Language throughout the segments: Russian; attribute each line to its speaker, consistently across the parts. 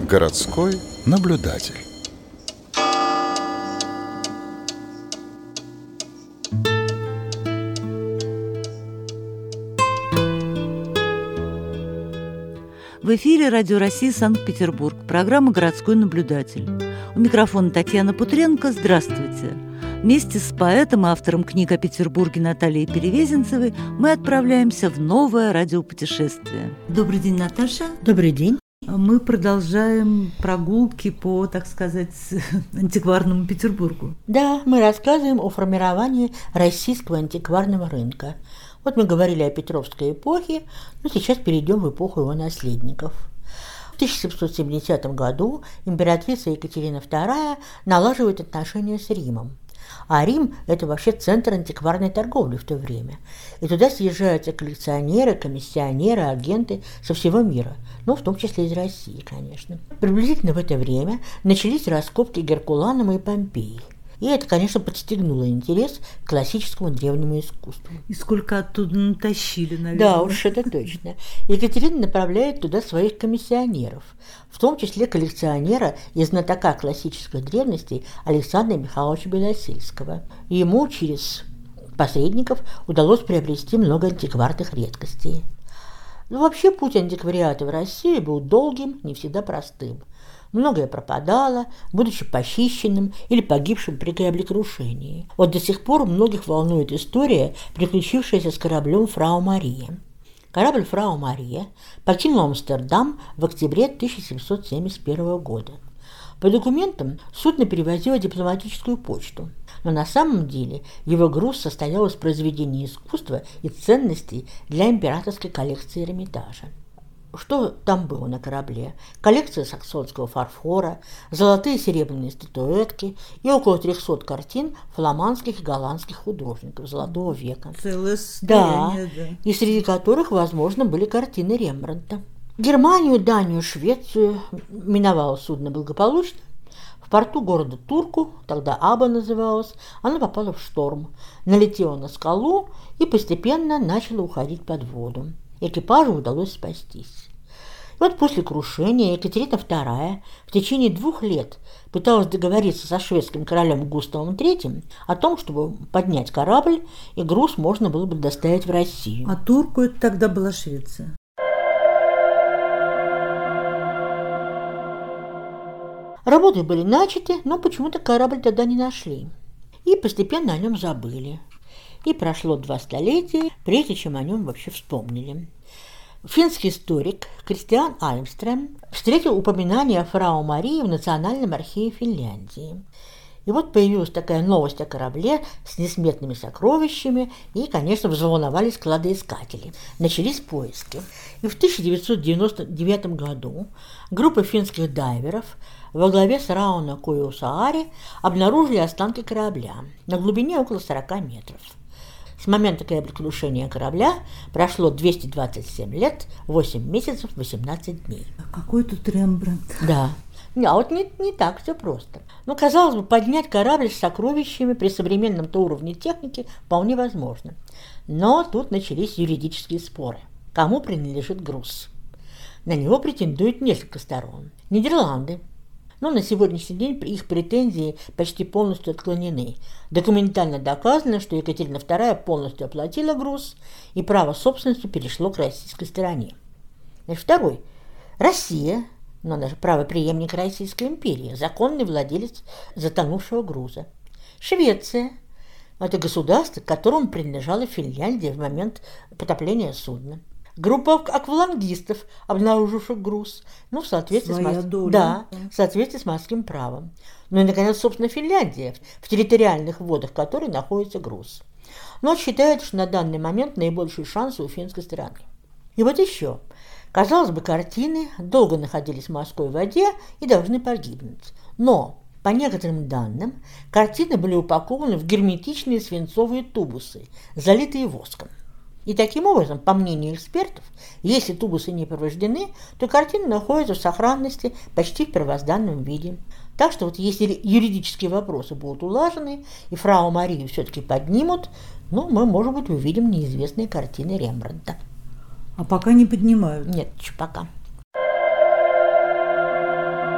Speaker 1: Городской наблюдатель.
Speaker 2: В эфире Радио России Санкт-Петербург, программа «Городской наблюдатель». У микрофона Татьяна Путренко. Здравствуйте. Вместе с поэтом и автором книг о Петербурге Натальей Перевезенцевой мы отправляемся в новое радиопутешествие. Добрый день, Наташа.
Speaker 3: Добрый день.
Speaker 2: Мы продолжаем прогулки по, так сказать, антикварному Петербургу.
Speaker 3: Да, мы рассказываем о формировании российского антикварного рынка. Вот мы говорили о Петровской эпохе, но сейчас перейдем в эпоху его наследников. В 1770 году императрица Екатерина II налаживает отношения с Римом. А Рим – это вообще центр антикварной торговли в то время. И туда съезжаются коллекционеры, комиссионеры, агенты со всего мира. Ну, в том числе из России, конечно. Приблизительно в это время начались раскопки Геркуланума и Помпеи. И это, конечно, подстегнуло интерес к классическому древнему искусству.
Speaker 2: И сколько оттуда натащили, наверное.
Speaker 3: Да, уж это точно. Екатерина направляет туда своих комиссионеров, в том числе коллекционера и знатока классической древности Александра Михайловича Белосельского. Ему через посредников удалось приобрести много антикварных редкостей. Но вообще путь антиквариата в России был долгим, не всегда простым. Многое пропадало, будучи похищенным или погибшим при кораблекрушении. Вот до сих пор многих волнует история, приключившаяся с кораблем «Фрау Мария». Корабль «Фрау Мария» покинул Амстердам в октябре 1771 года. По документам судно перевозило дипломатическую почту, но на самом деле его груз состоял из произведений искусства и ценностей для императорской коллекции Эрмитажа. Что там было на корабле? Коллекция саксонского фарфора, золотые и серебряные статуэтки и около 300 картин фламандских и голландских художников Золотого века.
Speaker 2: Целое состояние, да.
Speaker 3: И среди которых, возможно, были картины Рембрандта. Германию, Данию, Швецию миновало судно благополучно. В порту города Турку, тогда Аба называлось, оно попало в шторм, налетело на скалу и постепенно начало уходить под воду. Экипажу удалось спастись. И вот после крушения Екатерина II в течение 2 лет пыталась договориться со шведским королем Густавом III о том, чтобы поднять корабль, и груз можно было бы доставить в Россию.
Speaker 2: А Турку это тогда была Швеция.
Speaker 3: Работы были начаты, но почему-то корабль тогда не нашли. И постепенно о нем забыли. И прошло 2 столетия, прежде чем о нем вообще вспомнили. Финский историк Кристиан Альмстрем встретил упоминание о фрау Марии в Национальном архиве Финляндии. И вот появилась такая новость о корабле с несметными сокровищами, и, конечно, взволновались кладоискатели. Начались поиски. И в 1999 году группа финских дайверов во главе с Рауно Коиусаари обнаружили останки корабля на глубине около 40 метров. С момента кораблекрушения корабля прошло 227 лет, 8 месяцев, 18 дней.
Speaker 2: А какой тут Рембрандт?
Speaker 3: Да. А вот не так все просто. Но, казалось бы, поднять корабль с сокровищами при современном-то уровне техники вполне возможно. Но тут начались юридические споры. Кому принадлежит груз? На него претендуют несколько сторон. Нидерланды. Но на сегодняшний день их претензии почти полностью отклонены. Документально доказано, что Екатерина II полностью оплатила груз, и право собственности перешло к российской стороне. Значит, второй. Россия, но она же правопреемник Российской империи, законный владелец затонувшего груза. Швеция. Это государство, которому принадлежала Финляндия в момент потопления судна. Группа аквалангистов, обнаруживших груз, в соответствии в соответствии с морским правом. Ну и, наконец, собственно, Финляндия, в территориальных водах которой находится груз. Но считается, что на данный момент наибольшие шансы у финской стороны. И вот еще. Казалось бы, картины долго находились в морской воде и должны погибнуть. Но, по некоторым данным, картины были упакованы в герметичные свинцовые тубусы, залитые воском. И таким образом, по мнению экспертов, если тубусы не повреждены, то картины находятся в сохранности почти в первозданном виде. Так что вот если юридические вопросы будут улажены и фрау Марию все-таки поднимут, мы, может быть, увидим неизвестные картины Рембрандта.
Speaker 2: А пока не поднимают?
Speaker 3: Нет, еще пока.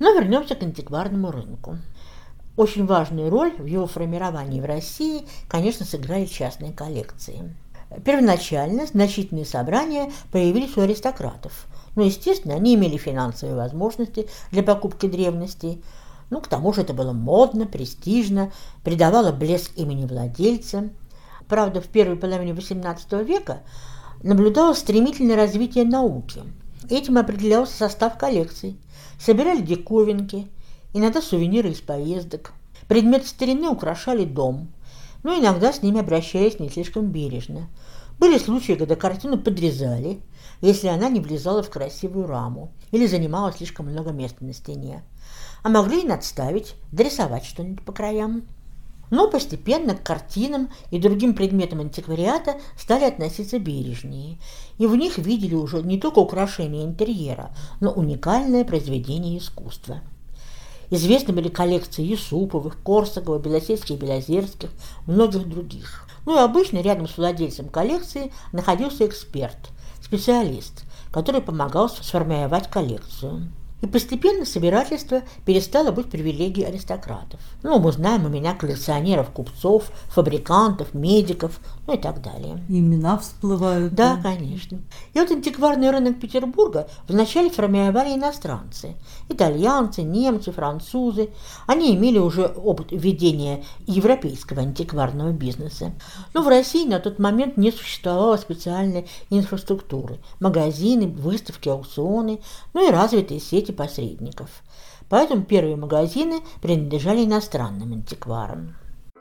Speaker 3: Но вернемся к антикварному рынку. Очень важную роль в его формировании в России, конечно, сыграли частные коллекции. Первоначально значительные собрания появились у аристократов. Но, естественно, они имели финансовые возможности для покупки древностей. К тому же это было модно, престижно, придавало блеск имени владельца. Правда, в первой половине XVIII века наблюдалось стремительное развитие науки. Этим определялся состав коллекций. Собирали диковинки, иногда сувениры из поездок. Предметы старины украшали дом, но иногда с ними обращались не слишком бережно. Были случаи, когда картину подрезали, если она не влезала в красивую раму или занимала слишком много места на стене. А могли и надставить, дорисовать что-нибудь по краям. Но постепенно к картинам и другим предметам антиквариата стали относиться бережнее, и в них видели уже не только украшения интерьера, но уникальное произведение искусства. Известны были коллекции Юсуповых, Корсакова, Белосельских, Белозерских, многих других. И обычно рядом с владельцем коллекции находился эксперт, специалист, который помогал сформировать коллекцию. И постепенно собирательство перестало быть привилегией аристократов. Мы знаем имена коллекционеров, купцов, фабрикантов, медиков, и так далее.
Speaker 2: Имена всплывают.
Speaker 3: Да, конечно. И антикварный рынок Петербурга вначале формировали иностранцы. Итальянцы, немцы, французы. Они имели уже опыт ведения европейского антикварного бизнеса. Но в России на тот момент не существовало специальной инфраструктуры. Магазины, выставки, аукционы, и развитые сети посредников. Поэтому первые магазины принадлежали иностранным антикварам.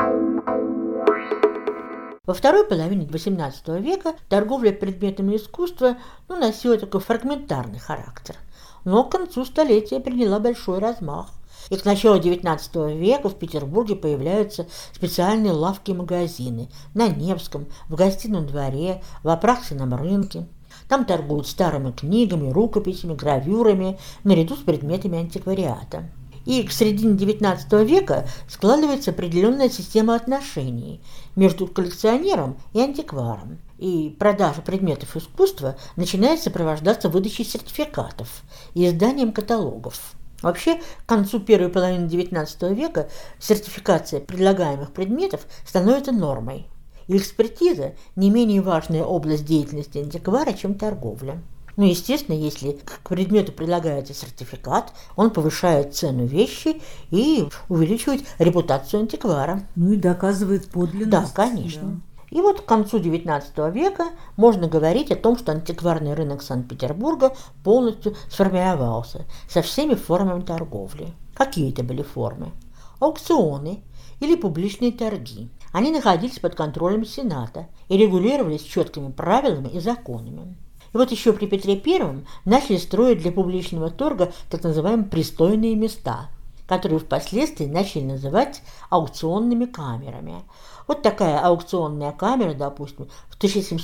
Speaker 3: Во второй половине XVIII века торговля предметами искусства носила такой фрагментарный характер, но к концу столетия приняла большой размах. И к началу XIX века в Петербурге появляются специальные лавки и магазины на Невском, в Гостином дворе, в Апраксином рынке. Там торгуют старыми книгами, рукописями, гравюрами, наряду с предметами антиквариата. И к середине XIX века складывается определенная система отношений между коллекционером и антикваром. И продажа предметов искусства начинает сопровождаться выдачей сертификатов и изданием каталогов. Вообще, к концу первой половины XIX века сертификация предлагаемых предметов становится нормой. И экспертиза – не менее важная область деятельности антиквара, чем торговля. Естественно, если к предмету предлагается сертификат, он повышает цену вещи и увеличивает репутацию антиквара.
Speaker 2: И доказывает подлинность.
Speaker 3: Да, конечно. Да. И к концу XIX века можно говорить о том, что антикварный рынок Санкт-Петербурга полностью сформировался со всеми формами торговли. Какие это были формы? Аукционы или публичные торги. Они находились под контролем Сената и регулировались четкими правилами и законами. И еще при Петре I начали строить для публичного торга так называемые пристойные места, которые впоследствии начали называть аукционными камерами. Такая аукционная камера, допустим, в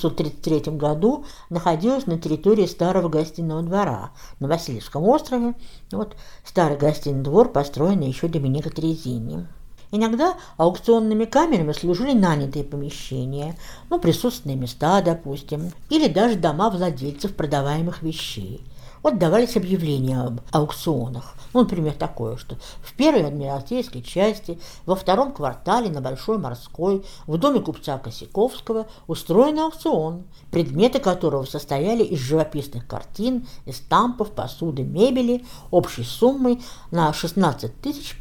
Speaker 3: 1733 году находилась на территории старого гостиного двора на Васильевском острове. Старый гостиный двор, построенный еще Доминика Трезини. Иногда аукционными камерами служили нанятые помещения, присутственные места, допустим, или даже дома владельцев продаваемых вещей. Давались объявления об аукционах. Например, такое, что в первой Адмиралтейской части, во втором квартале на Большой Морской, в доме купца Косяковского устроен аукцион, предметы которого состояли из живописных картин, эстампов, посуды, мебели, общей суммой на 16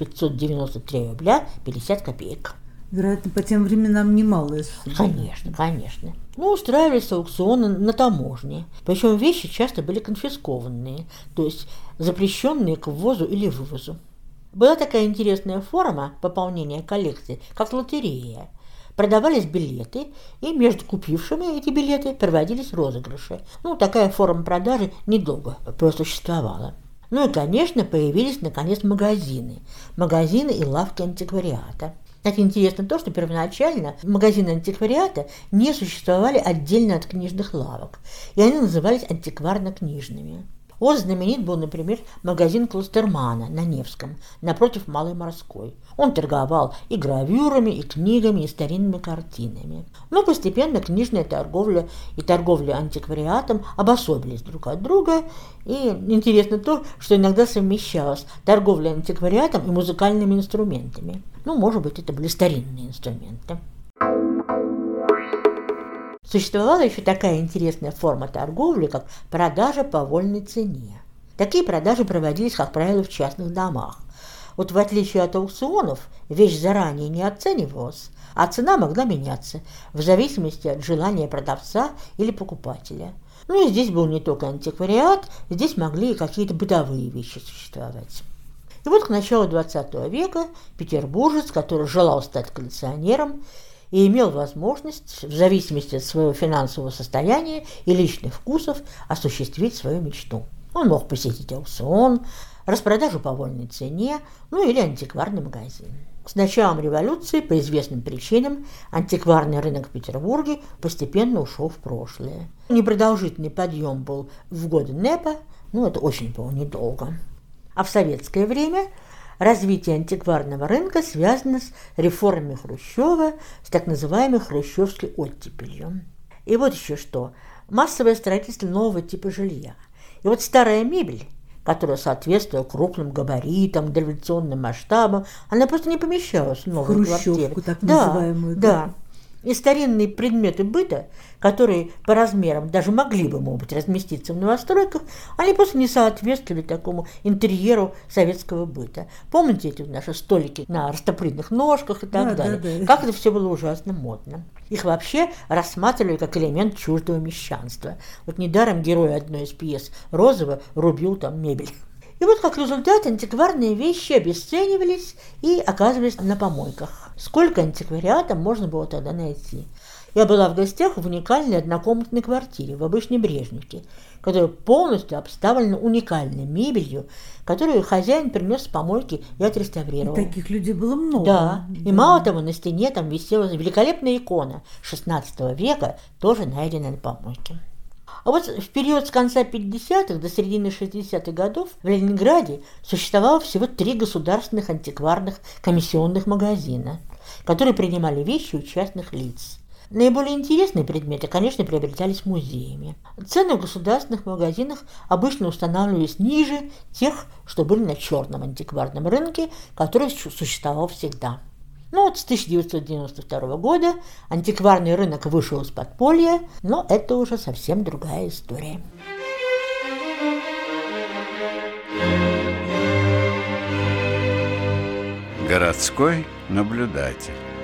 Speaker 3: 593 рубля 50 копеек.
Speaker 2: Вероятно, по тем временам немалая сумма.
Speaker 3: Конечно, конечно. Устраивались аукционы на таможне. Причем вещи часто были конфискованные, то есть запрещенные к ввозу или вывозу. Была такая интересная форма пополнения коллекции, как лотерея. Продавались билеты, и между купившими эти билеты проводились розыгрыши. Такая форма продажи недолго просуществовала. И, конечно, появились, наконец, магазины и лавки антиквариата. Интересно то, что первоначально магазины антиквариата не существовали отдельно от книжных лавок, и они назывались антикварно-книжными. Вот знаменит был, например, магазин Клостермана на Невском, напротив Малой Морской. Он торговал и гравюрами, и книгами, и старинными картинами. Но постепенно книжная торговля и торговля антиквариатом обособились друг от друга. И интересно то, что иногда совмещалась торговля антиквариатом и музыкальными инструментами. Может быть, это были старинные инструменты. Существовала еще такая интересная форма торговли, как продажа по вольной цене. Такие продажи проводились, как правило, в частных домах. Вот в отличие от аукционов, вещь заранее не оценивалась, а цена могла меняться в зависимости от желания продавца или покупателя. И здесь был не только антиквариат, здесь могли и какие-то бытовые вещи существовать. И вот к началу XX века петербуржец, который желал стать коллекционером, и имел возможность, в зависимости от своего финансового состояния и личных вкусов, осуществить свою мечту. Он мог посетить аукцион, распродажу по вольной цене, или антикварный магазин. С началом революции, по известным причинам, антикварный рынок в Петербурге постепенно ушел в прошлое. Непродолжительный подъем был в годы НЭПа, это очень было недолго. А в советское время развитие антикварного рынка связано с реформами Хрущева, с так называемой хрущевской оттепелью. И вот еще что. Массовое строительство нового типа жилья. И вот старая мебель, которая соответствовала крупным габаритам, дореволюционным масштабам, она просто не помещалась в новую квартиру.
Speaker 2: Хрущевку, так называемую.
Speaker 3: Да. И старинные предметы быта, которые по размерам даже могли бы, может быть, разместиться в новостройках, они просто не соответствовали такому интерьеру советского быта. Помните эти наши столики на растопыренных ножках и так далее? Как это все было ужасно модно. Их вообще рассматривали как элемент чуждого мещанства. Вот недаром герой одной из пьес Розова рубил там мебель. И вот как результат антикварные вещи обесценивались и оказывались на помойках. Сколько антиквариата можно было тогда найти? Я была в гостях в уникальной однокомнатной квартире в обычной Брежневке, которая полностью обставлена уникальной мебелью, которую хозяин принес с помойки и отреставрировал.
Speaker 2: И таких людей было много.
Speaker 3: Да. И мало того, на стене там висела великолепная икона XVI века, тоже найденная на помойке. А вот в период с конца 50-х до середины 60-х годов в Ленинграде существовало всего 3 государственных антикварных комиссионных магазина, которые принимали вещи у частных лиц. Наиболее интересные предметы, конечно, приобретались музеями. Цены в государственных магазинах обычно устанавливались ниже тех, что были на черном антикварном рынке, который существовал всегда. С 1992 года антикварный рынок вышел из подполья, но это уже совсем другая история.
Speaker 1: Городской наблюдатель.